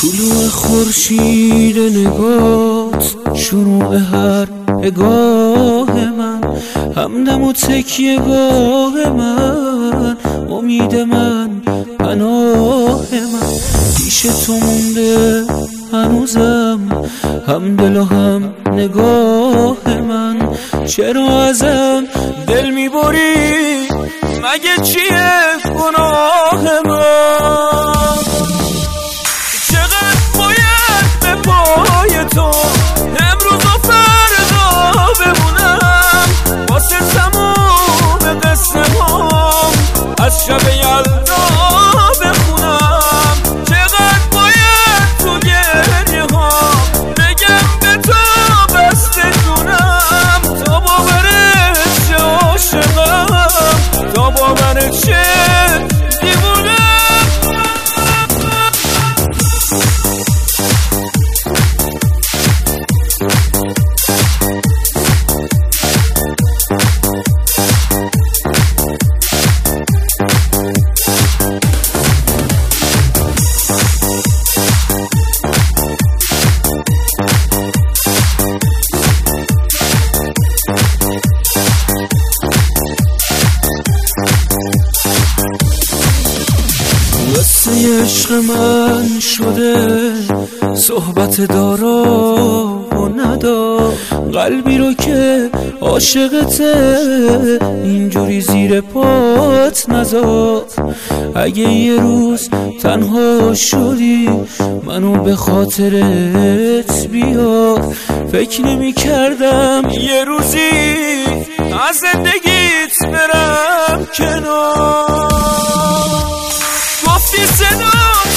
طلوع خورشید نگات، شروع هر نگاه من، همدم و تکیه گاه من، امید من، پناه من. پیش تو مونده هنوزم، هم دل و هم نگاه من. چرا ازم دل میبری؟ مگه چیه گناه من؟ چقدر باید به پای تو امروز و فردا بمونم، واسه تموم قصه هام از شب یلدا بخونم. چقدر باید تو گریه ها بگم به تو بسته جونم، تا باورت چه عاشقم، تا باورت چه دیوونم. قصه عشق من شده صحبت دارا و ندا، قلبی رو که عاشقته اینجوری زیر پات نذار. اگه یه روز تنها شدی منو به خاطرت بیار، فکر نمی کردم یه روزی از زندگیت برم کنار. گفتی صدا